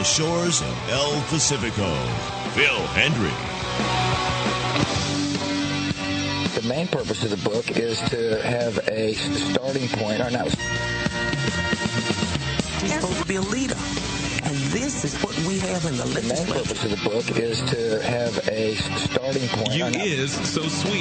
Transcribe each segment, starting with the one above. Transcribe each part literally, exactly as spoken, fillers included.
shores of El Pacifico, Phil Hendrie. The main purpose of the book is to have a starting point, or not. He's supposed to be a leader. And this is what we have in the legislature. The main purpose of the book is to have a starting point. You is so sweet.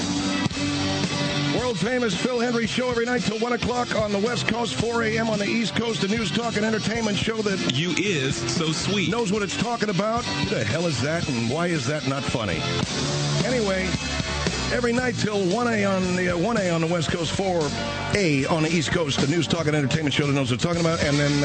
World-famous Phil Hendrie show every night till one o'clock on the West Coast, four a.m. on the East Coast, a news, talk, and entertainment show that you is so sweet. Knows what it's talking about. Who the hell is that, and why is that not funny? Anyway, every night till one a on the uh, one a on the West Coast, four a on the East Coast, the news, talk, and entertainment show that knows what it's talking about, and then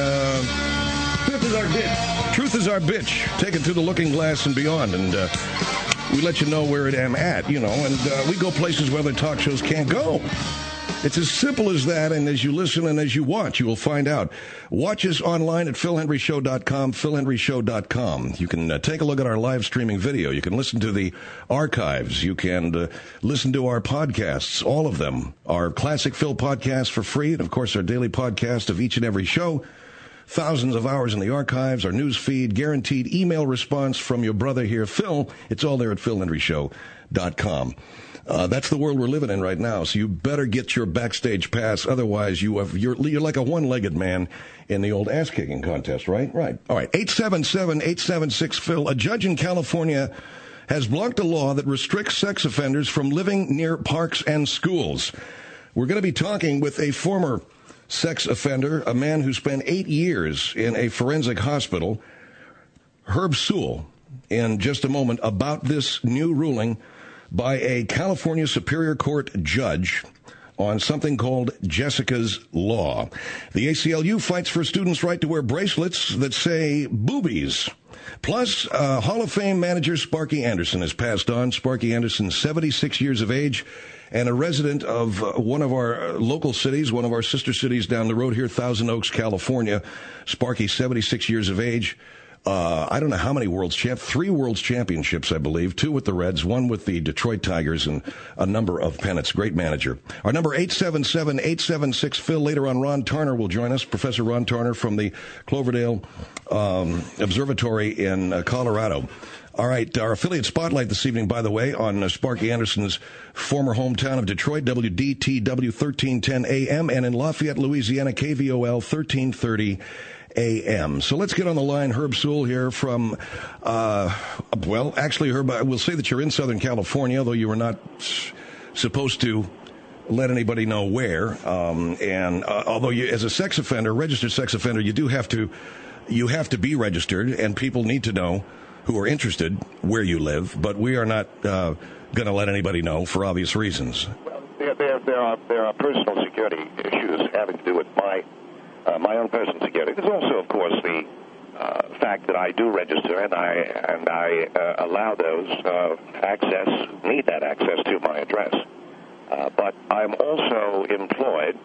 uh, Truth is our bitch. Truth is our bitch. Take it through the looking glass and beyond, and uh, we let you know where it am at, you know, and uh, we go places where other talk shows can't go. It's as simple as that, and as you listen and as you watch, you will find out. Watch us online at phil hendrie show dot com, phil hendrie show dot com. You can uh, take a look at our live streaming video. You can listen to the archives. You can uh, listen to our podcasts, all of them. Our Classic Phil podcast for free, and, of course, our daily podcast of each and every show. Thousands of hours in the archives, our news feed, guaranteed email response from your brother here, Phil. It's all there at phil hendrie show dot com. Uh, that's the world we're living in right now, so you better get your backstage pass. Otherwise, you have, you're, you're like a one-legged man in the old ass-kicking contest, right? Right. All right, eight seven seven, eight seven six, Phil. A judge in California has blocked a law that restricts sex offenders from living near parks and schools. We're going to be talking with a former sex offender, a man who spent eight years in a forensic hospital, Herb Sewell, in just a moment, about this new ruling by a California Superior Court judge on something called Jessica's Law. The A C L U fights for students' right to wear bracelets that say boobies. Plus, uh, Hall of Fame manager Sparky Anderson has passed on. Sparky Anderson, seventy-six years of age, and a resident of uh, one of our local cities, one of our sister cities down the road here, Thousand Oaks, California. Sparky, seventy-six years of age. Uh, I don't know how many world's champ, three world's championships, I believe, two with the Reds, one with the Detroit Tigers, and a number of pennants. Great manager. Our number, eight seven seven, eight seven six, Phil. Later on, Ron Tarner will join us, Professor Ron Tarner from the Cloverdale um, Observatory in uh, Colorado. All right, our affiliate spotlight this evening, by the way, on uh, Sparky Anderson's former hometown of Detroit, W D T W thirteen ten A M, and in Lafayette, Louisiana, K V O L thirteen thirty A M. So let's get on the line. Herb Sewell here from, uh, well, actually, Herb, I will say that you're in Southern California, though you were not s- supposed to let anybody know where. Um, and uh, although you, as a sex offender, registered sex offender, you do have to, you have to be registered, and people need to know who are interested where you live. But we are not uh, going to let anybody know for obvious reasons. Well, there, there, there are there are personal security issues having to do with my. Uh, my own personal security. There's also, of course, the uh, fact that I do register and I and I uh, allow those uh, access, need that access to my address. Uh, but I'm also employed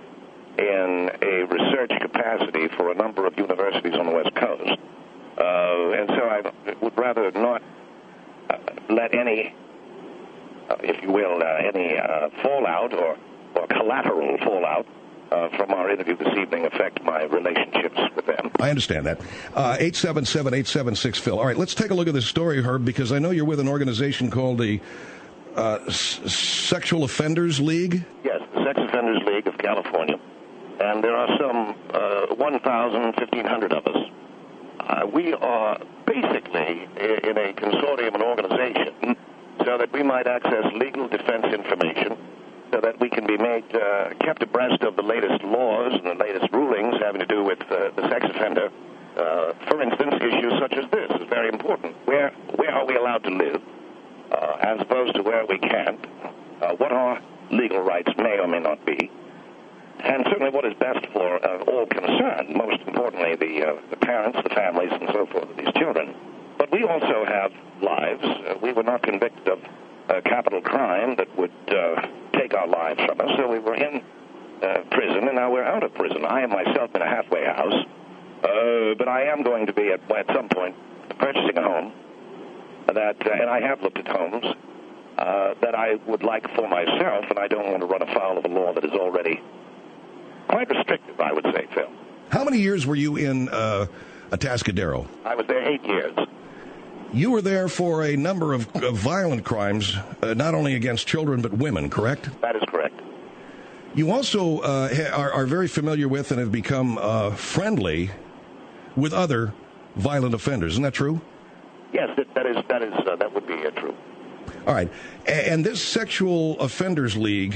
in a research capacity for a number of universities on the West Coast. Uh, and so I would rather not uh, let any, uh, if you will, uh, any uh, fallout or, or collateral fallout Uh, from our interview this evening affect my relationships with them. I understand that. Uh, eight seven seven, eight seven six, Phil. All right, let's take a look at this story, Herb, because I know you're with an organization called the uh, S- Sexual Offenders League. Yes, the Sex Offenders League of California. And there are some uh, one thousand, fifteen hundred of us. Uh, we are basically in a consortium, an organization, so that we might access legal defense information, so that we can be made, uh, kept abreast of the latest laws and the latest rulings having to do with uh, the sex offender. Uh, for instance, issues such as this is very important. Where where are we allowed to live, uh, as opposed to where we can't? Uh, what our legal rights may or may not be, and certainly what is best for uh, all concerned. Most importantly, the uh, the parents, the families, and so forth of these children. But we also have lives. Uh, we were not convicted of a capital crime that would uh, take our lives from us. So we were in uh, prison, and now we're out of prison. I am myself in a halfway house, uh, but I am going to be at, at some point purchasing a home that, uh, and I have looked at homes uh, that I would like for myself, and I don't want to run afoul of a law that is already quite restrictive, I would say, Phil. How many years were you in uh, Atascadero. I was there eight years. You were there for a number of, of violent crimes, uh, not only against children but women, correct? That is correct. You also uh, ha- are, are very familiar with and have become uh, friendly with other violent offenders. Isn't that true? Yes, that, that is that is uh, that would be uh, true. All right, a- and this Sexual Offenders League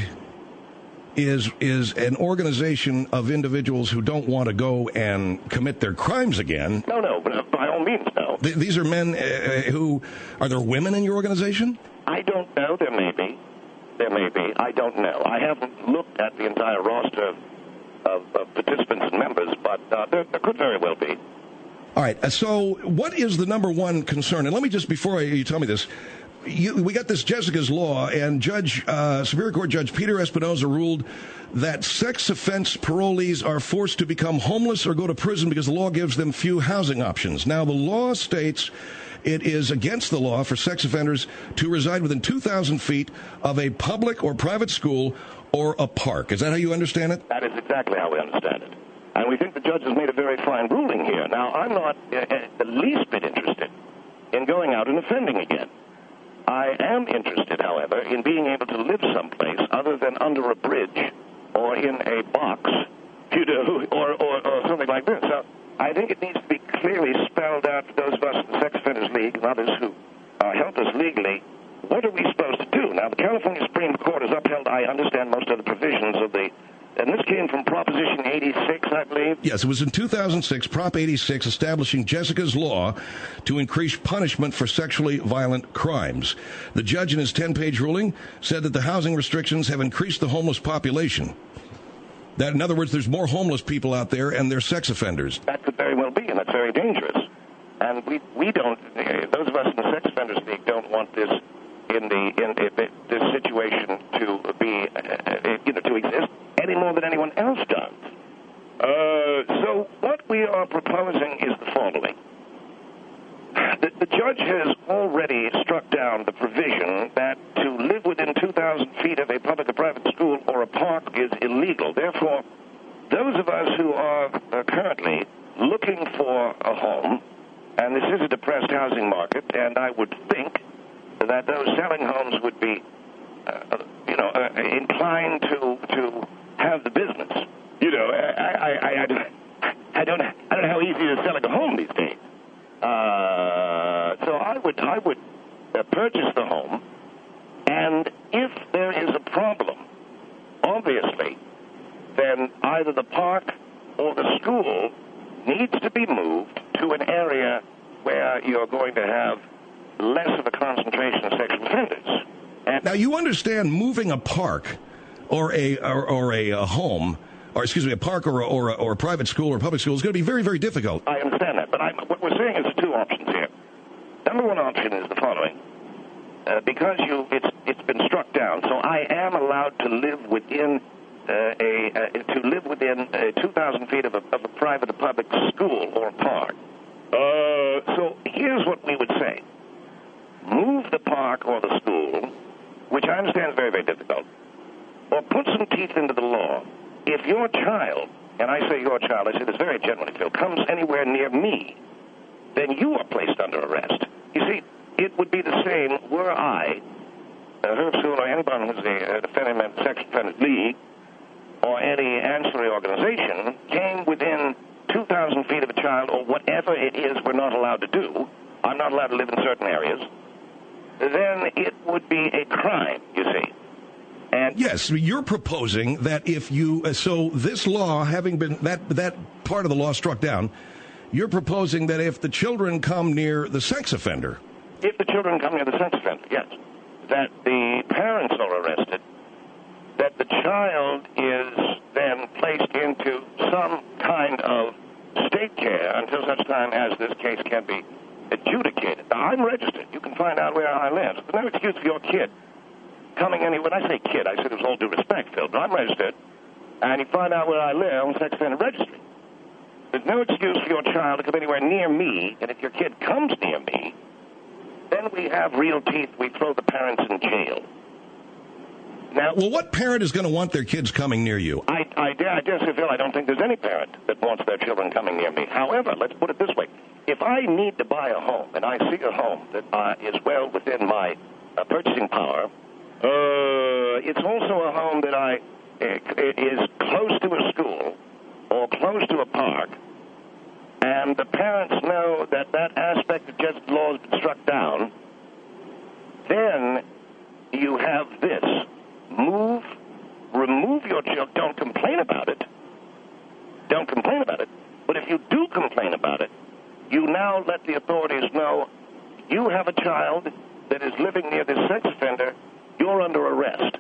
is is an organization of individuals who don't want to go and commit their crimes again. No, no, but uh, by all means, no. Th- these are men uh, who are there women in your organization? I don't know. There may be. There may be. I don't know. I haven't looked at the entire roster of, of, of participants and members, but uh, there, there could very well be. All right. uh, So, what is the number one concern? And let me just, before I, you tell me this, you, we got this Jessica's Law, and Judge uh, Superior Court Judge Peter Espinoza ruled that sex offense parolees are forced to become homeless or go to prison because the law gives them few housing options. Now, the law states it is against the law for sex offenders to reside within two thousand feet of a public or private school or a park. Is that how you understand it? That is exactly how we understand it. And we think the judge has made a very fine ruling here. Now, I'm not uh, uh, the least bit interested in going out and offending again. I am interested, however, in being able to live someplace other than under a bridge or in a box, you know, or, or, or something like this. So I think it needs to be clearly spelled out for those of us in the Sex Offenders League and others who uh, help us legally. What are we supposed to do? Now, the California Supreme Court has upheld, I understand, most of the provisions of the, and this came from Proposition eighty-six, I believe. Yes, it was in two thousand six, Prop eighty-six, establishing Jessica's Law to increase punishment for sexually violent crimes. The judge in his ten-page ruling said that the housing restrictions have increased the homeless population. That, in other words, there's more homeless people out there, and they're sex offenders. That could very well be, and that's very dangerous. And we we don't, uh, those of us in the Sex Offenders League don't want this in the in, in this situation to be, uh, you know, to exist any more than anyone else does. Uh, so what we are proposing is the following. The, the judge has already struck down the provision that to live within two thousand feet of a public or private school or a park is illegal. Therefore, those of us who are uh, currently looking for a home, and this is a depressed housing market, and I would think that those selling homes would be, uh, you know, uh, inclined to to have the business. You know, I I, I, I, don't, I don't I don't know how easy it is selling a home these days. Uh, so I would I would uh, purchase the home, and if there is a problem, obviously, then either the park or the school needs to be moved to an area where you're going to have less of a concentration of sexual offenders. And now, you understand moving a park or a or, or a, a home, or excuse me, a park or a, or, a, or a private school or public school is going to be very, very difficult. I understand that, but I'm, what we're saying is two options here. Number one option is the following. Uh, because you, it's it's been struck down, so I am allowed to live within uh, a uh, to live within uh, two thousand feet of a, of a private or public school or park. Uh, so here's what we would say: move the park or the school, which I understand is very, very difficult, or put some teeth into the law. If your child, and I say your child, I say this very generally, Phil, comes anywhere near me, then you are placed under arrest. You see, it would be the same were I, uh, Herb School, or anyone who's a uh, defendant, sex offenders league, or any ancillary organization, came within two thousand feet of a child, or whatever it is we're not allowed to do. I'm not allowed to live in certain areas. Then it would be a crime, you see. And yes, you're proposing that if you, uh, so this law, having been, that that part of the law struck down, you're proposing that if the children come near the sex offender. If the children come near the sex offender, yes. That the parents are arrested, that the child is then placed into some kind of state care until such time as this case can be adjudicated. Now, I'm registered. You can find out where I live. There's no excuse for your kid coming any. When I say kid, I said it was all due respect, Phil, but I'm registered, and you find out where I live on the sex offender registry. There's no excuse for your child to come anywhere near me, and if your kid comes near me, then we have real teeth. We throw the parents in jail. Now, well, what parent is going to want their kids coming near you? I, I, dare, I dare say, Phil, I don't think there's any parent that wants their children coming near me. However, let's put it this way. If I need to buy a home, and I see a home that uh, is well within my uh, purchasing power, uh, it's also a home that I uh, is close to a school or close to a park, and the parents know that that aspect of just law has been struck down, then you have this. Move, remove your child. Don't complain about it. Don't complain about it. But if you do complain about it, you now let the authorities know you have a child that is living near this sex offender. You're under arrest.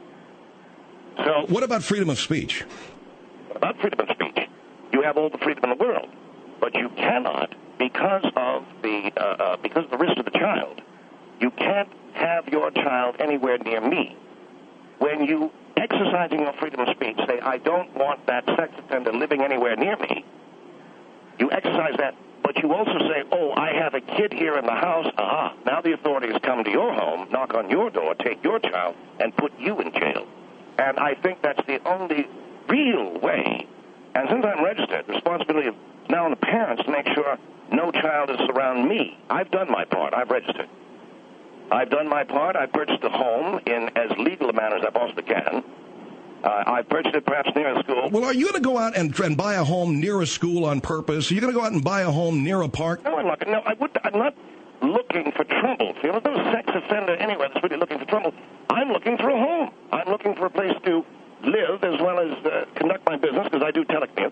So, what about freedom of speech? What about freedom of speech? You have all the freedom in the world, but you cannot, because of the uh, uh, because of the risk to the child, you can't have your child anywhere near me. When you, exercising your freedom of speech, say, I don't want that sex offender living anywhere near me, you exercise that, but you also say, oh, I have a kid here in the house, aha, now the authorities come to your home, knock on your door, take your child, and put you in jail. And I think that's the only real way. And since I'm registered, the responsibility is now on the parents to make sure no child is around me. I've done my part. I've registered. I've done my part. I've purchased a home in as legal a manner as I possibly can. Uh, I've purchased it perhaps near a school. Well, are you going to go out and, and buy a home near a school on purpose? Are you going to go out and buy a home near a park? No, I'm not. No, I would, I'm not looking for trouble. See, there's no sex offender anywhere that's really looking for trouble. I'm looking for a home. I'm looking for a place to live as well as uh, conduct my business, because I do telecommute.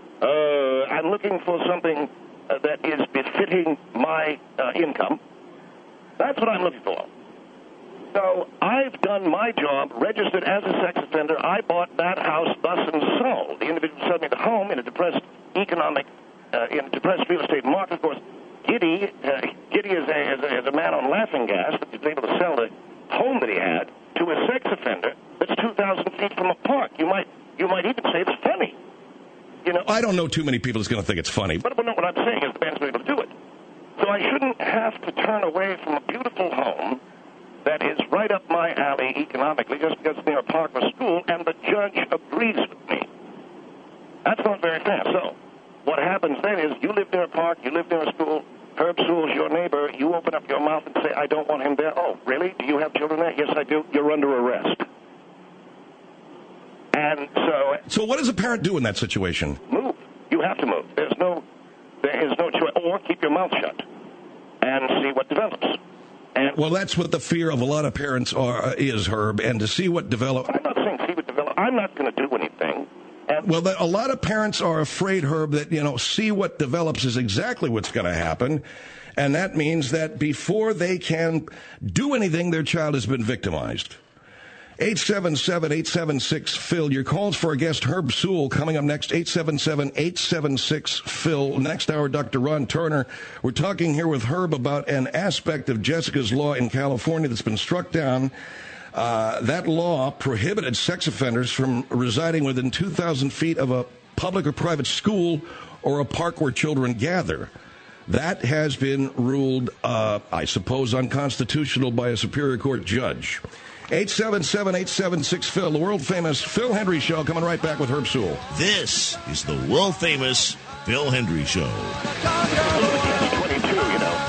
Uh, I'm looking for something uh, that is befitting my uh, income. That's what I'm looking for. So I've done my job, registered as a sex offender. I bought that house, thus and sold. The individual sold me the home in a depressed economic, uh, in a depressed real estate market. Of course, Giddy, uh, Giddy is a, is, a, is a man on laughing gas that was able to sell the home that he had to a sex offender that's two thousand feet from a park. You might, you might even say it's funny. You know, I don't know too many people that's going to think it's funny. But, but no, what I'm saying is the man's able to do it. So I shouldn't have to turn away from a beautiful home that is right up my alley economically just because it's near a park or school, and the judge agrees with me. That's not very fair. So what happens then is you live near a park, you live near a school, Herb Sewell's your neighbor, you open up your mouth and say, I don't want him there. Oh, really? Do you have children there? Yes, I do. You're under arrest. And so... So what does a parent do in that situation? Move. You have to move. There's no... There is no choice. Or keep your mouth shut and see what develops. And well, that's what the fear of a lot of parents are, is, Herb, and to see what develops. I'm not saying see what develops. I'm not going to do anything. And well, the, a lot of parents are afraid, Herb, that, you know, see what develops is exactly what's going to happen. And that means that before they can do anything, their child has been victimized. eight seven seven, eight seven six, Phil. Your calls for our guest, Herb Sewell, coming up next. eight seven seven, eight seven six, Phil. Next hour, Doctor Ron Turner. We're talking here with Herb about an aspect of Jessica's law in California that's been struck down. Uh, that law prohibited sex offenders from residing within two thousand feet of a public or private school or a park where children gather. That has been ruled, uh, I suppose, unconstitutional by a Superior Court judge. eight seven seven, eight seven six, Phil, the world-famous Phil Hendry Show, coming right back with Herb Sewell. This is the world-famous Phil Hendry Show. twenty-two, you know.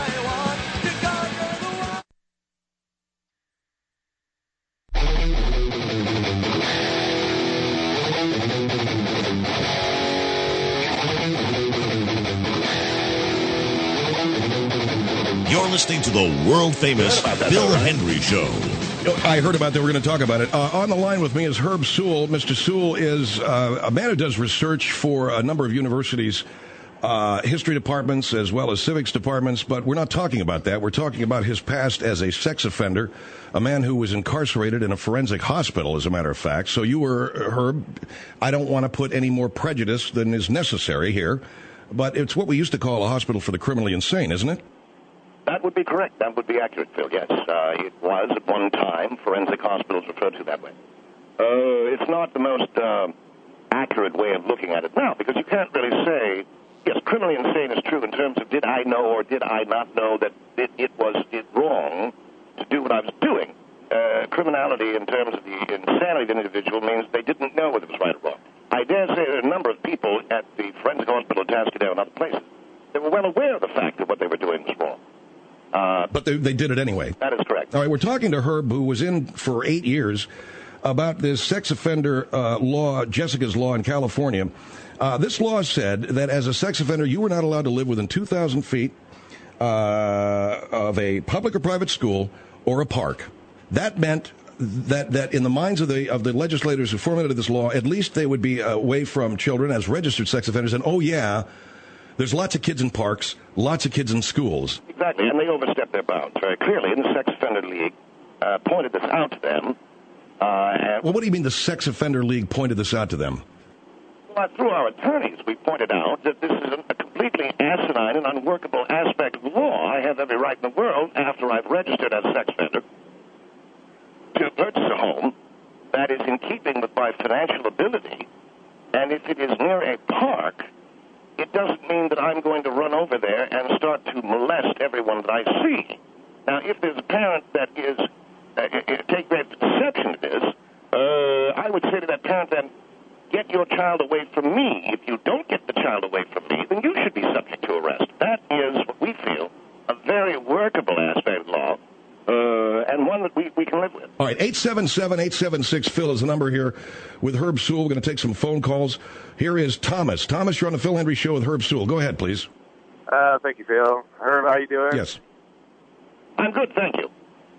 You're listening to the world-famous Phil Hendry Show. I heard about that. We're going to talk about it. Uh, on the line with me is Herb Sewell. Mister Sewell is uh, a man who does research for a number of universities, uh, history departments as well as civics departments, but we're not talking about that. We're talking about his past as a sex offender, a man who was incarcerated in a forensic hospital, as a matter of fact. So you were, Herb, I don't want to put any more prejudice than is necessary here, but it's what we used to call a hospital for the criminally insane, isn't it? That would be correct. That would be accurate, Phil, yes. Uh, it was at one time forensic hospitals referred to that way. Uh, it's not the most uh, accurate way of looking at it now, because you can't really say, yes, criminally insane is true in terms of did I know or did I not know that it, it was it wrong to do what I was doing. Uh, criminality in terms of the insanity of the individual means they didn't know whether it was right or wrong. I dare say there are a number of people at the forensic hospital at Tascadero and other places that were well aware of the fact that what they were doing was wrong. Uh, but they, they did it anyway. That is correct. All right, we're talking to Herb, who was in for eight years, about this sex offender uh, law, Jessica's Law in California. Uh, this law said that as a sex offender, you were not allowed to live within two thousand feet uh, of a public or private school or a park. That meant that, that in the minds of the of the legislators who formulated this law, at least they would be away from children as registered sex offenders. And, oh, yeah, there's lots of kids in parks, lots of kids in schools. Exactly, and they overstepped their bounds very clearly. And the Sex Offender League uh, pointed this out to them. Uh, and well, what do you mean the Sex Offender League pointed this out to them? Well, through our attorneys, we pointed out that this is a completely asinine and unworkable aspect of the law. I have every right in the world, after I've registered as a sex offender, to purchase a home that is in keeping with my financial ability, and if it is near a park, it doesn't mean that I'm going to run over there and start to molest everyone that I see. Now, if there's a parent that is, uh, take great exception to this, uh, I would say to that parent then, get your child away from me. If you don't get the child away from me, then you should be subject to arrest. That is what we feel a very workable aspect of law, uh, and one that we, we can live with. All right, eight seven seven, eight seven six, Phil is the number here with Herb Sewell. We're going to take some phone calls. Here is Thomas. Thomas, you're on the Phil Hendry Show with Herb Sewell. Go ahead, please. Uh, thank you, Phil. Herb, how you doing? Yes. I'm good, thank you.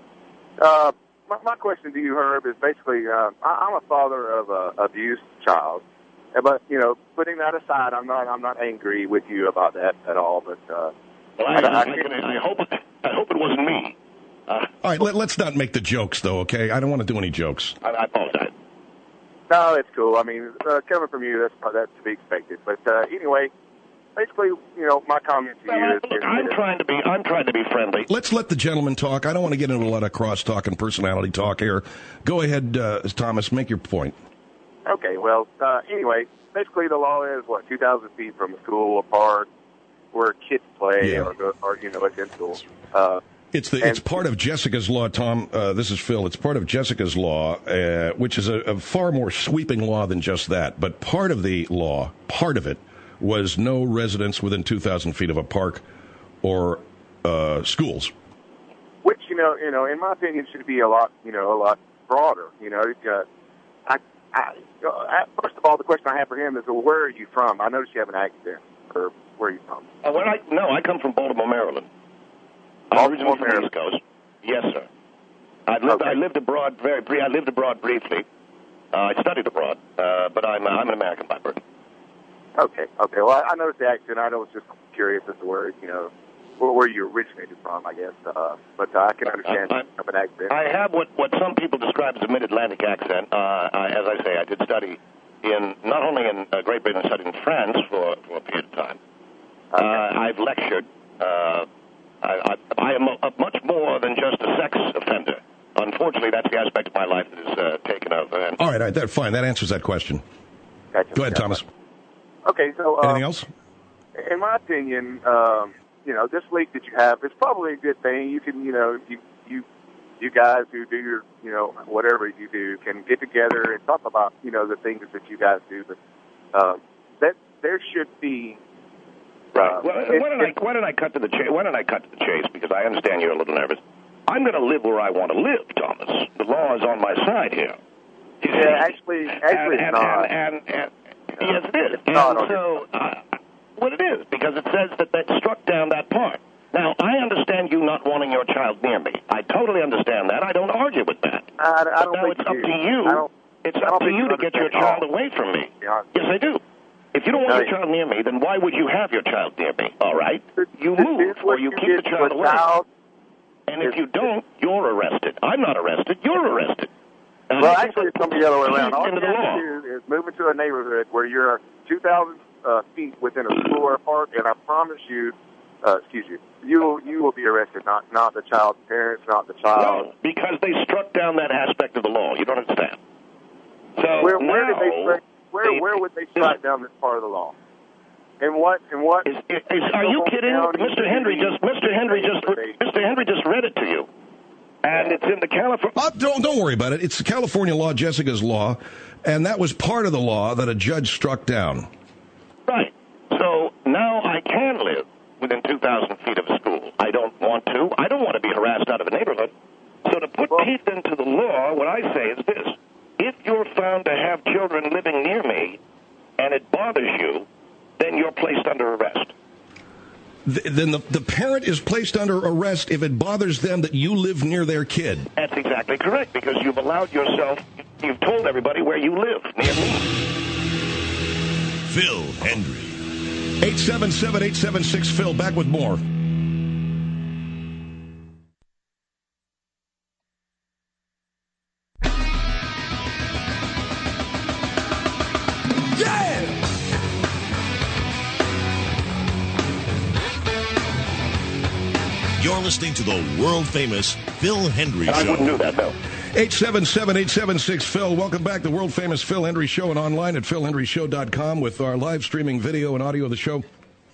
Uh, my, my question to you, Herb, is basically, uh, I, I'm a father of a abused child, but you know, putting that aside, I'm not, I'm not angry with you about that at all. But uh, well, I, I, I, I, I hope, I hope it wasn't me. Uh, all right, let, let's not make the jokes, though. Okay, I don't want to do any jokes. I, I apologize. No, it's cool. I mean, uh, coming from you, that's that's to be expected. But uh, anyway. Basically, you know, my comment to well, you is, look, is I'm trying to be I'm trying to be friendly. Let's let the gentleman talk. I don't want to get into a lot of cross-talk and personality talk here. Go ahead, uh, Thomas, make your point. Okay, well, uh, anyway, basically the law is, what, two thousand feet from a school, a park, where kids play, yeah. or, go, or, you know, it's in school. Uh, It's the it's part of Jessica's Law, Tom. Uh, this is Phil. It's part of Jessica's Law, uh, which is a, a far more sweeping law than just that. But part of the law, part of it, was no residence within two thousand feet of a park or uh, schools. Which, you know, you know, in my opinion, should be a lot, you know, a lot broader. You know, uh, I, I, uh, first of all, the question I have for him is, well, where are you from? I noticed you have an accent. Or where are you from? Uh, well, I, no, I come from Baltimore, Maryland. I'm originally from the East Coast. Yes, sir. I lived, okay. I lived abroad very briefly. I lived abroad briefly. Uh, I studied abroad, uh, but I'm, I'm an American by birth. Okay, okay. Well, I, I noticed the accent. I was just curious as to where, you know, where, where you originated from, I guess. Uh, but uh, I can understand uh, of an accent. I have what, what some people describe as a mid-Atlantic accent. Uh, I, as I say, I did study in not only in uh, Great Britain, I studied in France for, for a period of time. Okay. Uh, I've lectured. Uh, I, I, I am a, a much more than just a sex offender. Unfortunately, that's the aspect of my life that is uh, taken over. And all right, all right, that, fine. That answers that question. Gotcha. Go ahead, Thomas. Okay, so uh, anything else? In my opinion, um, you know, this league that you have is probably a good thing. You can, you know, you you you guys who do your, you know, whatever you do can get together and talk about, you know, the things that you guys do. But uh, that there should be. Right. Uh, well, why don't I why don't I cut to the chase? Why don't I cut to the chase? Because I understand you're a little nervous. I'm going to live where I want to live, Thomas. The law is on my side here. Yeah, actually, actually, and, it's not. And, and, and, and, yes, it is. And so, uh, what it is, because it says that they struck down that part. Now, I understand you not wanting your child near me. I totally understand that. I don't argue with that. I, I don't but now think it's up you. to you. I don't, it's I up don't to you to get your child away from me. Yeah. Yes, I do. If you don't want your child near me, then why would you have your child near me? All right? You move, or you keep the child away. Child. And if you don't, you're arrested. I'm not arrested. You're arrested. Now, well, actually, it's going to be the other way around. All you the have law. to do is move into a neighborhood where you're two thousand uh, feet within a school or a park, and I promise you, uh, excuse you, you you will be arrested, not not the child's parents, not the child. No, because they struck down that aspect of the law. You don't understand. So where where now, did they strike, where they, where would they strike down this part of the law? And what and what? Is, is, are you kidding? Mister Henry just Mister Henry just Mister Henry just read it to you. And it's in the California... Uh, don't, don't worry about it. It's the California law, Jessica's law, and that was part of the law that a judge struck down. Right. So now I can live within two thousand feet of a school. I don't want to. I don't want to be harassed out of a neighborhood. So to put teeth into the law, what I say is this. If you're found to have children living near me and it bothers you, then you're placed under arrest. Th- then the, the parent is placed under arrest if it bothers them that you live near their kid. That's exactly correct, because you've allowed yourself, you've told everybody where you live, near me. Phil Hendrie. eight seven seven, eight seven six, Phil. Back with more. You're listening to the world-famous Phil Hendrie And I Show. wouldn't do that, no. eight seven seven, eight seven six, Phil. Welcome back to the world-famous Phil Hendrie Show and online at phil hendrie show dot com with our live streaming video and audio of the show.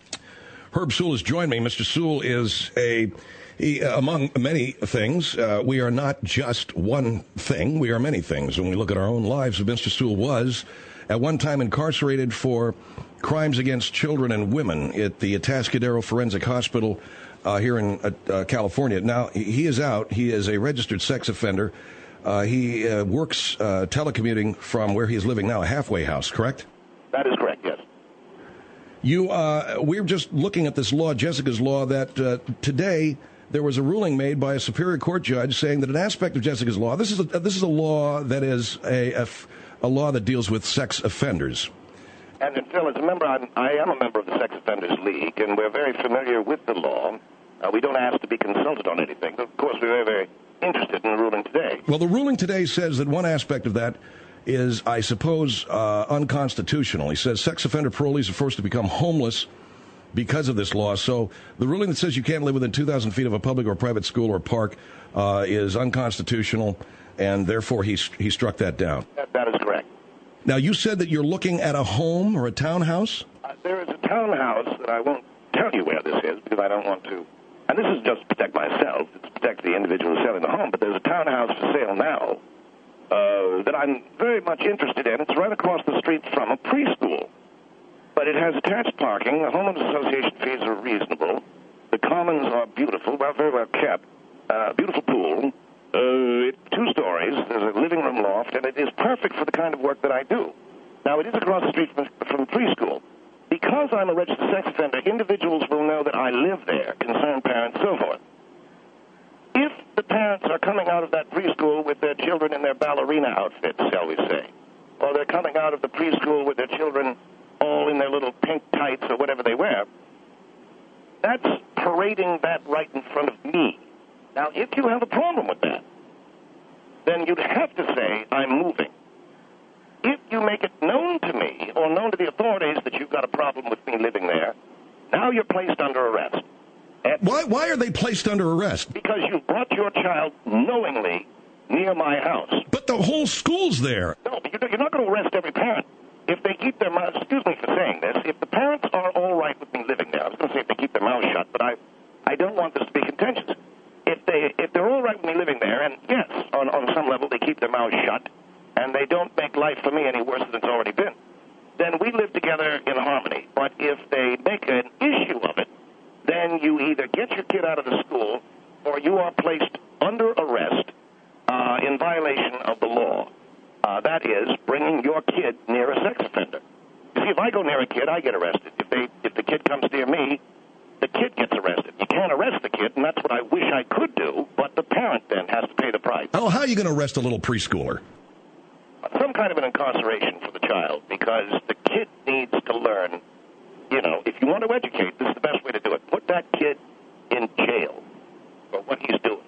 Herb Sewell has joined me. Mister Sewell is a, he, among many things, uh, we are not just one thing. We are many things. When we look at our own lives, Mister Sewell was at one time incarcerated for crimes against children and women at the Atascadero Forensic Hospital uh, here in uh, uh, California. Now, he is out. He is a registered sex offender. Uh, he uh, works uh, telecommuting from where he is living now, a halfway house, correct? That is correct, yes. You, uh, we're just looking at this law, Jessica's law, that uh, today there was a ruling made by a Superior Court judge saying that an aspect of Jessica's law, this is a, this is a law that is a, a, a law that deals with sex offenders. And, and Phil, as a member, I'm, I am a member of the Sex Offenders League, and we're very familiar with the law. Uh, we don't ask to be consulted on anything. But of course, we're very, very interested in the ruling today. Well, the ruling today says that one aspect of that is, I suppose, uh, unconstitutional. He says sex offender parolees are forced to become homeless because of this law. So the ruling that says you can't live within two thousand feet of a public or private school or park uh, is unconstitutional, and therefore he, he struck that down. That, that is correct. Now, you said that you're looking at a home or a townhouse? Uh, there is a townhouse that I won't tell you where this is because I don't want to. And this is just to protect myself. It's to protect the individual who's selling the home. But there's a townhouse for sale now uh, that I'm very much interested in. It's right across the street from a preschool. But it has attached parking. The homeowners association fees are reasonable. The commons are beautiful, well, very well kept. Uh, beautiful pool. Uh, it's two stories. There's a living room loft, and it is perfect for the kind of work that I do. Now, it is across the street from, from preschool. Because I'm a registered sex offender, individuals will know that I live there, concerned parents, so forth. If the parents are coming out of that preschool with their children in their ballerina outfits, shall we say, or they're coming out of the preschool with their children all in their little pink tights or whatever they wear, that's parading that right in front of me. Now, if you have a problem with that, then you'd have to say, I'm moving. If you make it known to me or known to the authorities that you've got a problem with me living there, now you're placed under arrest. And Why, why are they placed under arrest? because you brought your child knowingly near my house. But the whole school's there. No, but you're not going to arrest every parent. If they keep their mouths, excuse me for saying this, if the parents are all right with me living there, I was going to say if they keep their mouths shut, but I, I don't want this to be contentious. If, they, if they're all right with me living there, and yes, on, on some level they keep their mouths shut, and they don't make life for me any worse than it's already been, then we live together in harmony. But if they make an issue of it, then you either get your kid out of the school or you are placed under arrest uh, in violation of the law. Uh, that is, bringing your kid near a sex offender. You see, if I go near a kid, I get arrested. If they, if the kid comes near me, the kid gets arrested. You can't arrest the kid, and that's what I wish I could do, but the parent then has to pay the price. Oh, how are you going to arrest a little preschooler? Some kind of an incarceration for the child, because the kid needs to learn, you know, if you want to educate, this is the best way to do it. Put that kid in jail for what he's doing.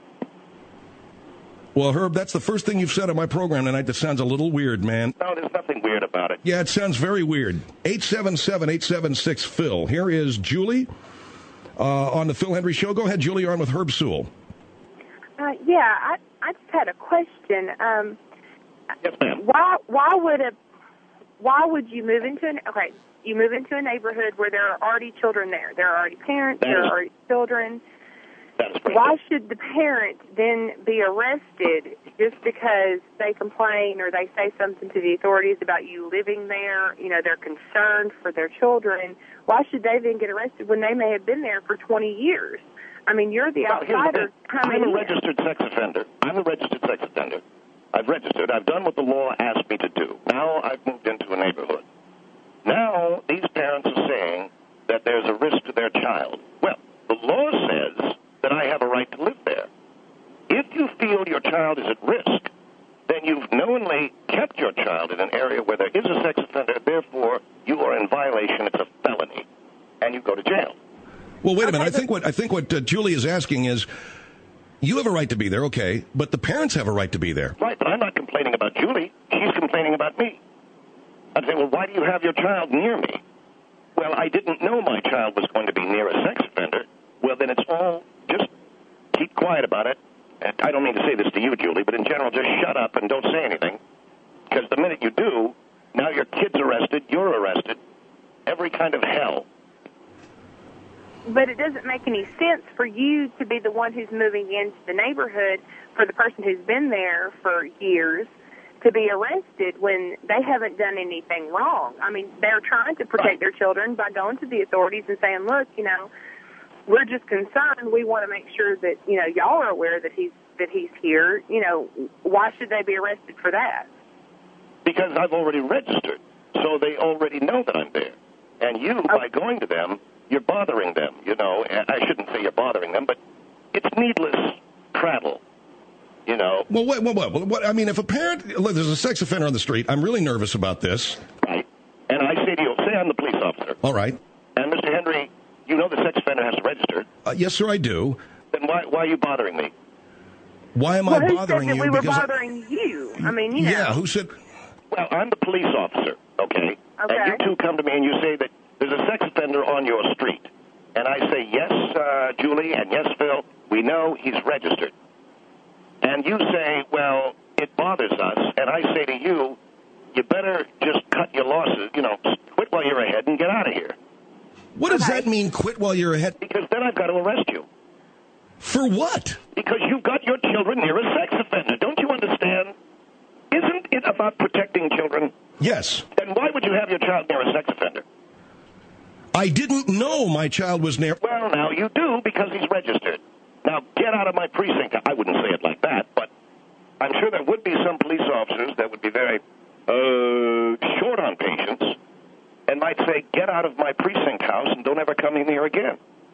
Well, Herb, that's the first thing you've said on my program tonight that sounds a little weird, man. No, there's nothing weird about it. Yeah, it sounds very weird. eight seven seven, eight seven six, Phil. Here is Julie uh, on the Phil Hendrie Show. Go ahead, Julie. You're on with Herb Sewell. Uh, yeah, I, I just had a question. Um, Yes, ma'am. Why why would a why would you move into an okay? You move into a neighborhood where there are already children there. There are already parents. That There is- are already children. That is correct. Why should the parent then be arrested just because they complain or they say something to the authorities about you living there? You know, they're concerned for their children. Why should they then get arrested when they may have been there for twenty years? I mean, you're the Well, here's the outsider thing. coming I'm a in. registered sex offender. I'm a registered sex offender. I've registered. I've done what the law asked me to do. Now I've moved into a neighborhood. Now these parents are saying that there's a risk to their child. Well, the law says that I have a right to live there. If you feel your child is at risk, then you've knowingly kept your child in an area where there is a sex offender. Therefore, you are in violation. It's a felony, and you go to jail. Well, wait a minute. I think what I think what uh, Julie is asking is, you have a right to be there, okay, but the parents have a right to be there. Right, but I'm not complaining about Julie. She's complaining about me. I'm saying, well, why do you have your child near me? Well, I didn't know my child was going to be near a sex offender. Well, then it's all just keep quiet about it. And I don't mean to say this to you, Julie, but in general, just shut up and don't say anything. Because the minute you do, now your kid's arrested, you're arrested, every kind of hell. But it doesn't make any sense for you to be the one who's moving into the neighborhood for the person who's been there for years to be arrested when they haven't done anything wrong. I mean, they're trying to protect Right. their children by going to the authorities and saying, look, you know, we're just concerned. We want to make sure that, you know, y'all are aware that he's that he's here. You know, why should they be arrested for that? Because I've already registered, so they already know that I'm there. And you, by going to them, you're bothering them, you know. I shouldn't say you're bothering them, but it's needless prattle, you know. Well, what, what, what, what? I mean, if a parent, look, there's a sex offender on the street, I'm really nervous about this. Right. And I say to you, say I'm the police officer. All right. And Mister Henry, you know the sex offender has to register. Uh, yes, sir, I do. Then why why are you bothering me? Why am Well, I who bothering said that you? we were Because I- bothering you? I mean, you know. yeah, who said? Well, I'm the police officer, okay? Okay. And you two come to me and you say that there's a sex offender on your street. And I say, yes, uh, Julie, and yes, Phil, we know he's registered. And you say, well, it bothers us. And I say to you, you better just cut your losses, you know, quit while you're ahead and get out of here. What does Okay. that mean, quit while you're ahead? Because then I've got to arrest you. For what? Because you've got your children near a sex offender. Don't you understand? Isn't it about protecting children? Yes. Then why would you have your child near a sex offender? I didn't know my child was near. Well, now you do because he's registered. Now, get out of my precinct. I wouldn't say it like that, but I'm sure there would be some police officers that would be very uh, short on patience and might say, get out of my precinct house and don't ever come in here again.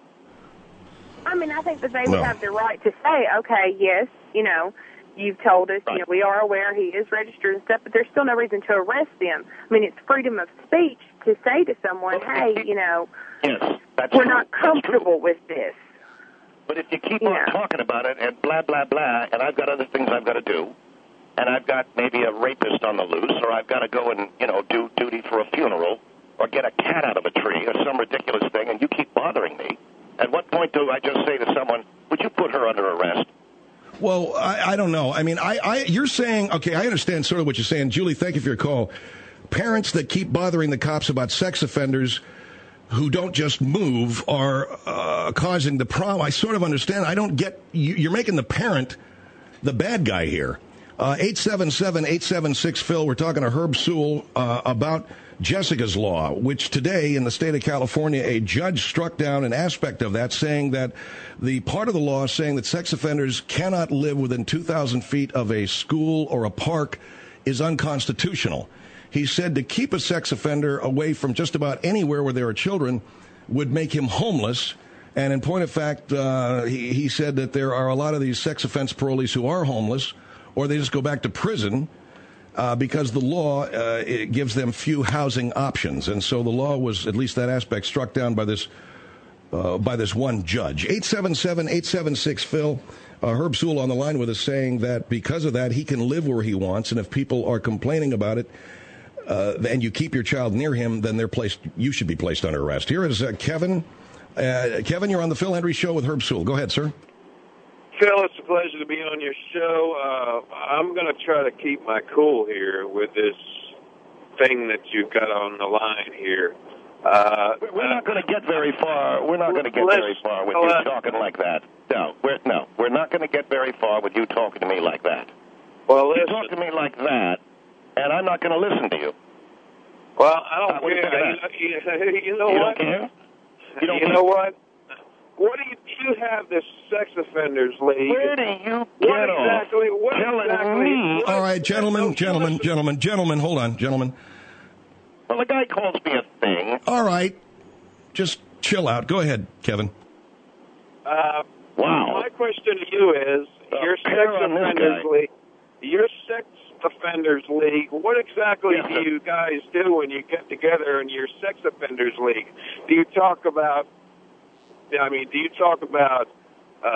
I mean, I think that they No. would have the right to say, okay, yes, you know, you've told us, you Right. know, we are aware he is registered and stuff, but there's still no reason to arrest them. I mean, it's freedom of speech to say to someone, Well, hey, if you- you know, Yes, that's we're true. not That's true. comfortable with this. But if you keep Yeah. on talking about it and blah, blah, blah, and I've got other things I've got to do, and I've got maybe a rapist on the loose, or I've got to go and, you know, do duty for a funeral, or get a cat out of a tree, or some ridiculous thing, and you keep bothering me, at what point do I just say to someone, would you put her under arrest? Well, I, I don't know. I mean, I, I, you're saying, okay, I understand sort of what you're saying. Julie, thank you for your call. Parents that keep bothering the cops about sex offenders who don't just move are uh, causing the problem. I sort of understand. I don't get, you, you're making the parent the bad guy here. Uh, eight seven seven, eight seven six, Phil, we're talking to Herb Sewell uh, about Jessica's Law, which today in the state of California, a judge struck down an aspect of that, saying that the part of the law saying that sex offenders cannot live within two thousand feet of a school or a park is unconstitutional. He said to keep a sex offender away from just about anywhere where there are children would make him homeless. And in point of fact, uh, he, he said that there are a lot of these sex offense parolees who are homeless, or they just go back to prison uh, because the law uh, it gives them few housing options. And so the law was, at least that aspect, struck down by this uh, by this one judge. eight seven seven, eight seven six, Phil. Uh, Herb Sewell on the line with us saying that because of that, he can live where he wants. And if people are complaining about it, uh, and you keep your child near him, then they're placed. You should be placed under arrest. Here is uh, Kevin. Uh, Kevin, you're on the Phil Hendry Show with Herb Sewell. Go ahead, sir. Phil, it's a pleasure to be on your show. Uh, I'm going to try to keep my cool here with this thing that you've got on the line here. Uh, we're not going to get very far. We're not going to get very far with you talking like that. No, we're no, we're not going to get very far with you talking to me like that. Well, you listen. talk to me like that, and I'm not going to listen to you. Well, I don't uh, what care. Do you, you, you know you what? Don't care? You don't you care? know what? What do you, you have this sex offenders league? Where do you what get exactly, off what telling exactly, me? What All right, gentlemen, gentlemen, gentlemen, gentlemen, hold on, gentlemen. Well, the guy calls me a thing. All right, just chill out. Go ahead, Kevin. Uh, wow. My question to you is, Uh, your sex on this offenders guy. league, your sex offenders league, what exactly Yes, do sir. you guys do when you get together in your sex offenders league? Do you talk about, I mean, do you talk about uh,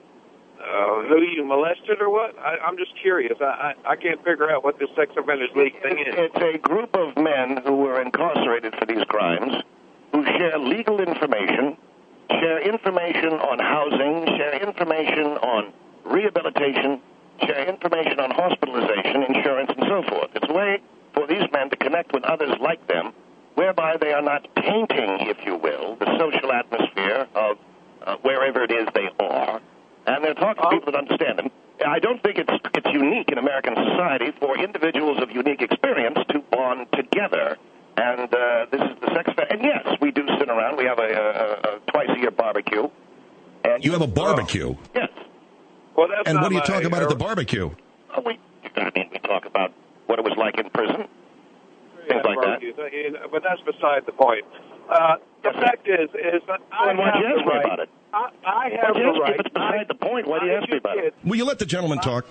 uh, who you molested or what? I, I'm just curious. I, I, I can't figure out what this sex offenders league thing is. It's a group of men who were incarcerated for these crimes, who share legal information, share information on housing, share information on rehabilitation, share information on hospitalization, insurance, and so forth. It's a way for these men to connect with others like them, whereby they are not tainting, if you will, the social atmosphere of uh, wherever it is they are, and they're talking to people that understand them. I don't think it's it's unique in American society for individuals of unique experience to bond together. And uh, this is the sex fair. And yes, we do sit around. We have a, a, a twice-a-year barbecue. And You have a barbecue? Yes. Well, that's And not what do you my- talk about at the barbecue? Well, we, I mean, we talk about what it was like in prison, things like that. barbecues, uh, But that's beside the point. Uh, the fact is, is that I Well, why'd have you ask the me right. about it? I, I Why'd have you the ask me right. if it's beside the point? Why do you my ask me two about it? kids, Will you let the gentleman talk?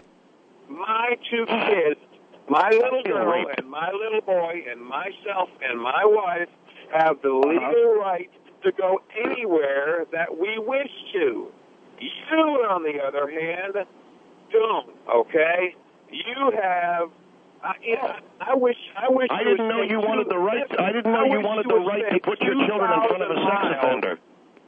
My two kids, my little feel girl raped. and my little boy and myself and my wife have the Uh-huh. legal right to go anywhere that we wish to. You, on the other hand, don't, okay? You have... I, I wish. I wish. I you didn't would know stay you wanted two- the right. I didn't know I you wish wanted you the would right to stay put your children in front of a two sex thousand offender.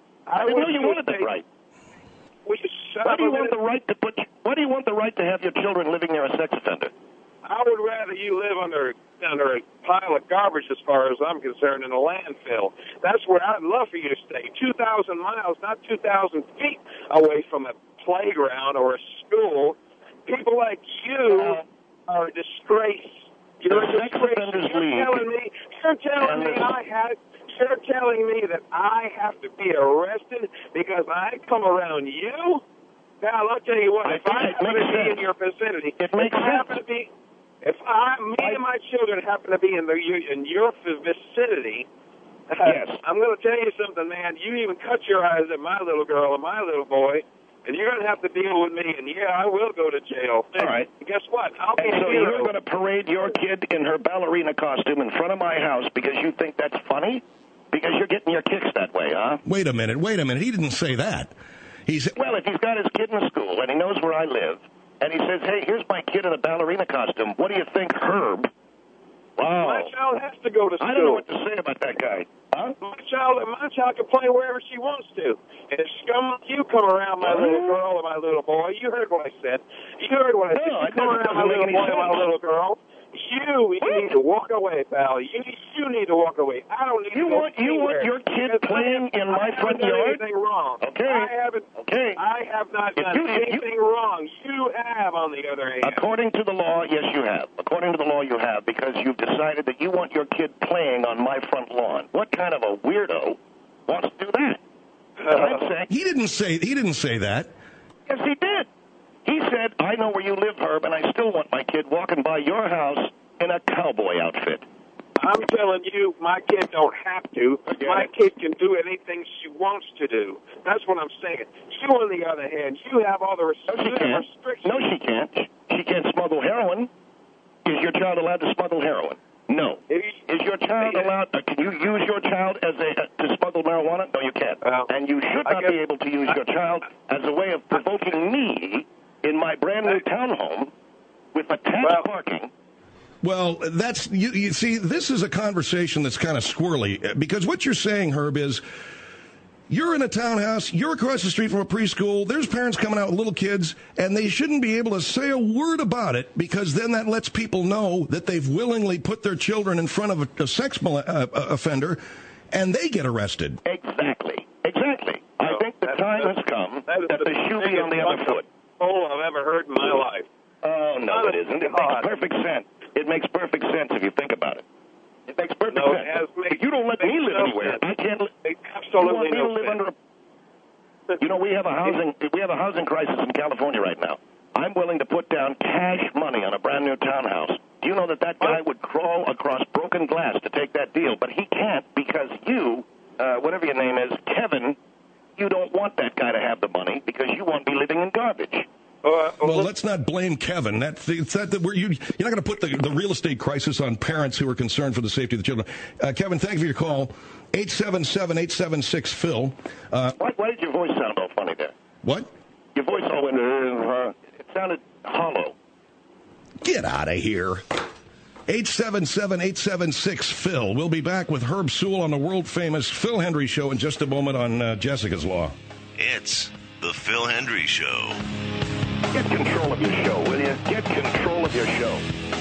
I didn't wish know you would wanted that stay- right. Will you shut Why up do you a want minute? the right to put? Why do you want the right to have your children living near a sex offender? I would rather you live under under a pile of garbage, as far as I'm concerned, in a landfill. That's where I'd love for you to stay. Two thousand miles, not two thousand feet away from a playground or a school. People like you are a disgrace. You're The a Sex disgrace. Offenders You're League telling me. You're telling and me the- I had. You're telling me that I have to be arrested because I come around you. Now, I'll tell you what. I If think I it happen to makes be sense. in your vicinity, It makes if I happen sense. to be, if I, me and my children happen to be in the in your vicinity, Yes. I'm going to tell you something, man. You even cut your eyes at my little girl and my little boy, and you're going to have to deal with me. And yeah, I will go to jail. All right. And guess what? I'll be And a so hero. you're going to parade your kid in her ballerina costume in front of my house because you think that's funny? Because you're getting your kicks that way, huh? Wait a minute, wait a minute. He didn't say that. He said, Well, if he's got his kid in school and he knows where I live, and he says, hey, here's my kid in a ballerina costume, what do you think, Herb? Wow. My child has to go to school. I don't know what to say about that guy. Huh? My child, my child can play wherever she wants to. And if scum like you come around my little girl or my little boy, you heard what I said. You heard what I said. No, You it come doesn't around my make little any boy or my sense. little girl. You, you need to walk away, pal. You, you need to walk away. I don't need You to go want you want anywhere. your kid Because playing I, in my I front haven't done yard? anything wrong. Okay. I haven't. Okay. I have not If done you- if you- anything wrong. You have, on the other hand. According to the law, yes, you have. According to the law, you have, because you've decided that you want your kid playing on my front lawn. What kind of a weirdo wants to do that? And I'm saying, he didn't say he didn't say that. yes, he did. He said, I know where you live, Herb, and I still want my kid walking by your house in a cowboy outfit. I'm telling you, my kid don't have to. Forget My it. kid can do anything she wants to do. That's what I'm saying. You, on the other hand, you have all the res- No, she you have can't. restrictions. No, she can't. She can't smuggle heroin. Is your child allowed to smuggle heroin? No. If you- Is your child allowed? Uh, can you use your child as a uh, to smuggle marijuana? No, you can't. Well, and you should I not guess- be able to use your child as a way of provoking me in my brand new townhome with attached Well- parking. Well, that's you, you see, this is a conversation that's kind of squirrely because what you're saying, Herb, is you're in a townhouse, you're across the street from a preschool, there's parents coming out with little kids, and they shouldn't be able to say a word about it because then that lets people know that they've willingly put their children in front of a, a sex mol- uh, offender, and they get arrested. Exactly. Exactly. I think the time has come that, that the shoe be on the other foot. Oh, I've ever heard in my life. Oh, no, it isn't. It makes perfect sense. It makes perfect sense if you think about it. It makes perfect no, sense. It has made, if you don't let me live anywhere, I can't. Li- absolutely you want me no to live sense. under a You know, we have a housing we have a housing crisis in California right now. I'm willing to put down cash money on a brand new townhouse. Do you know that that guy would crawl across broken glass to take that deal, but he can't because you, uh, whatever your name is, Kevin, you don't want that guy to have the money because you want to be living in garbage. Uh, well, let's not blame Kevin. That, it's that, that we're, you, you're not going to put the, the real estate crisis on parents who are concerned for the safety of the children. Uh, Kevin, thank you for your call. eight seven seven, eight seven six, Phil. Uh, why, why did your voice sound all funny there? What? Your voice all went, uh, it sounded hollow. Get out of here. eight seven seven, eight seven six, Phil. We'll be back with Herb Sewell on the world-famous Phil Hendry Show in just a moment on uh, Jessica's Law. It's the Phil Hendry Show. Get control of your show, will you? Get control of your show.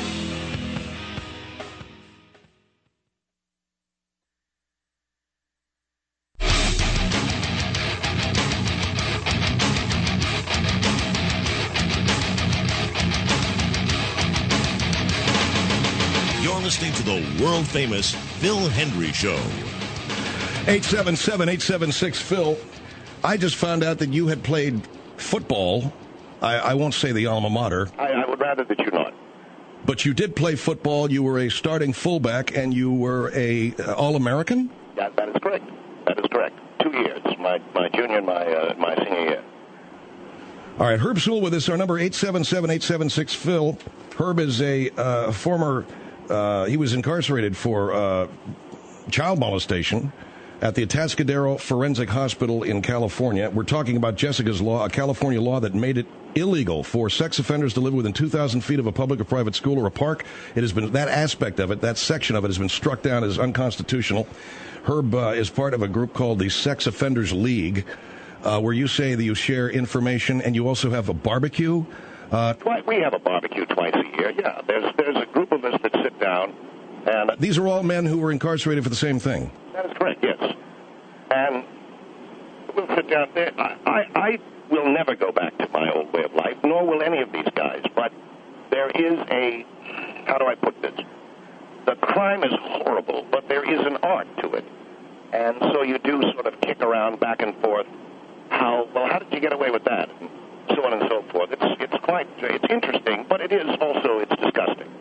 You're listening to the world-famous Phil Hendry Show. eight seven seven, eight seven six, Phil. I just found out that you had played football. I, I won't say the alma mater. I, I would rather that you not. But you did play football. You were a starting fullback, and you were a uh, All-American? Yeah, that is correct. That is correct. Two years, my my junior and my uh, my senior year. All right, Herb Sewell with us. Our number eight seven seven, eight seven six, Phil. Herb is a uh, former. Uh, he was incarcerated for uh, child molestation at the Atascadero Forensic Hospital in California. We're talking about Jessica's Law, a California law that made it illegal for sex offenders to live within two thousand feet of a public or private school or a park. It has been, that aspect of it, that section of it has been struck down as unconstitutional. Herb uh, is part of a group called the Sex Offenders League, uh, where you say that you share information, and you also have a barbecue. Uh, we have a barbecue twice a year, yeah. There's, there's a group of us that sit down. And these are all men who were incarcerated for the same thing. That is correct, yes. And we'll sit down there. I, I, I will never go back to my old way of life, nor will any of these guys. But there is a, how do I put this? The crime is horrible, but there is an art to it. And so you do sort of kick around back and forth. How, well, how did you get away with that? And so on and so forth. It's, it's quite, it's interesting, but it is also, it's disgusting.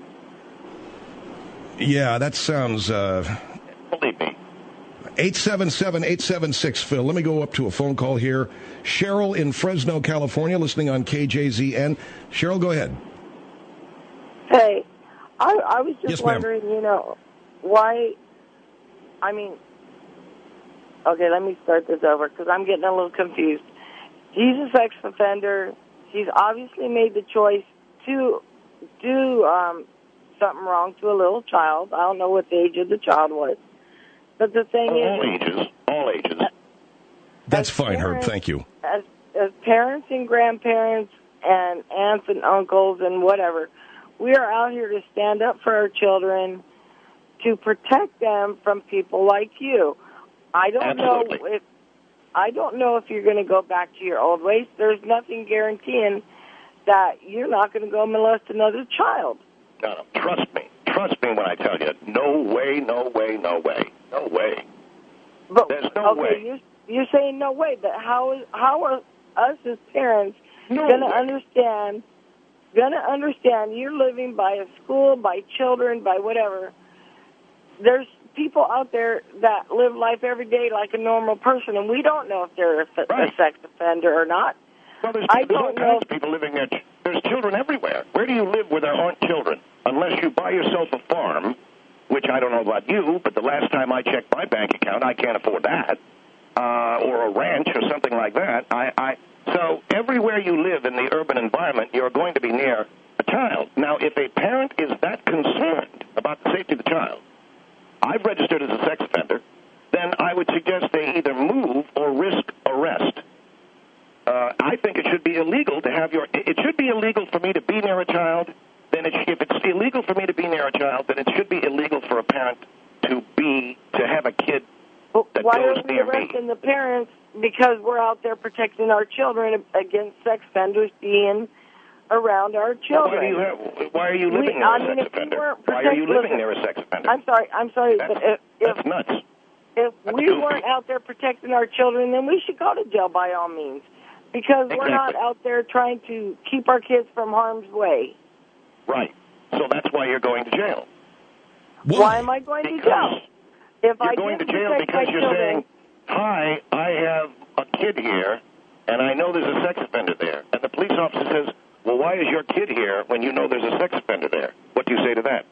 Yeah, that sounds... Uh, Believe me. eight seven seven, eight seven six, Phil. Let me go up to a phone call here. Cheryl in Fresno, California, listening on K J Z N. Cheryl, go ahead. Hey, I, I was just yes, ma'am. wondering, you know, why... I mean... Okay, let me start this over, because I'm getting a little confused. He's a sex offender. He's obviously made the choice to do... Um, something wrong to a little child. I don't know what the age of the child was. But the thing all is... All ages. All ages. That's fine, parents, Herb. Thank you. As, as parents and grandparents and aunts and uncles and whatever, we are out here to stand up for our children, to protect them from people like you. I don't Absolutely. know if... I don't know if you're going to go back to your old ways. There's nothing guaranteeing that you're not going to go molest another child. No, no, trust me. Trust me when I tell you. No way, no way, no way. No way. But, There's no okay, way. You're, you're saying no way, but how is how are us as parents no going to way. understand, going to understand you're living by a school, by children, by whatever. There's people out there that live life every day like a normal person, and we don't know if they're a, right. a sex offender or not. Well, there's, I there's don't all know. kinds of people living there. There's children everywhere. Where do you live where there aren't children? Unless you buy yourself a farm, which I don't know about you, but the last time I checked my bank account, I can't afford that, uh, or a ranch or something like that. I, I So everywhere you live in the urban environment, you're going to be near a child. Now, if a parent is that concerned about the safety of the child, I've registered as a sex offender, then I would suggest they either move or risk arrest. Uh, I think it should be illegal to have your... It should be illegal for me to be near a child. Then it, if it's illegal for me to be near a child, then it should be illegal for a parent to be to have a kid that Why goes are we near me. arresting the parents? Because we're out there protecting our children against sex offenders being around our children. Why, do you have, why are you We- living I near mean, a sex if we offender? weren't Why are you protect- living near a sex offender? I'm sorry, I'm sorry, That's, but if, if, that's nuts. if That's we goofy. weren't out there protecting our children, then we should go to jail by all means. Because we're not Exactly. out there trying to keep our kids from harm's way. Right. So that's why you're going to jail. Why? Why am I going Because to jail? If You're I going to didn't jail protect because my you're children, saying, hi, I have a kid here, and I know there's a sex offender there. And the police officer says, well, why is your kid here when you know there's a sex offender there? What do you say to that?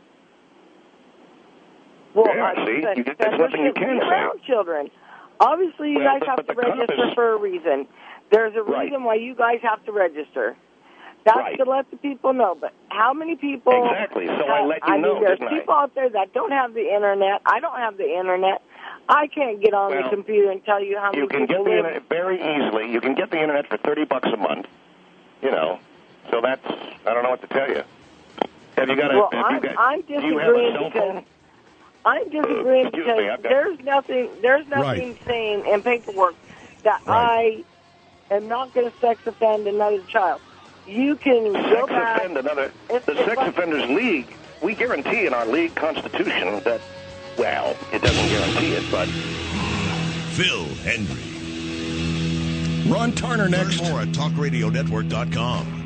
well, Yeah, I see, said, you- there's then we nothing you shouldn't can be say. around children. Obviously, you Well, guys but- have but to the cop register is- for a reason. There's a Right. reason why you guys have to register. That's Right. to let the people know. But how many people... Exactly. So I have- let you I know, mean, there's didn't I? people out there that don't have the Internet. I don't have the Internet. I can't get on Well, the computer and tell you how many You can people get the live... internet very easily. You can get the internet for thirty bucks a month. You know, so that's I don't know what to tell you. Have you got a? Well, have I'm, you got, I'm do you have a disagreeing cell because... phone? I'm disagreeing Excuse because me, I've got- there's nothing there's nothing Right. saying in paperwork that Right. I am not going to sex offend another child. You can go Sex back. offend another. If- the if Sex I- Offenders League. We guarantee in our league constitution that. Well, it doesn't guarantee it, but Phil Hendry. Ron Turner Learn next. more at talk radio network dot com.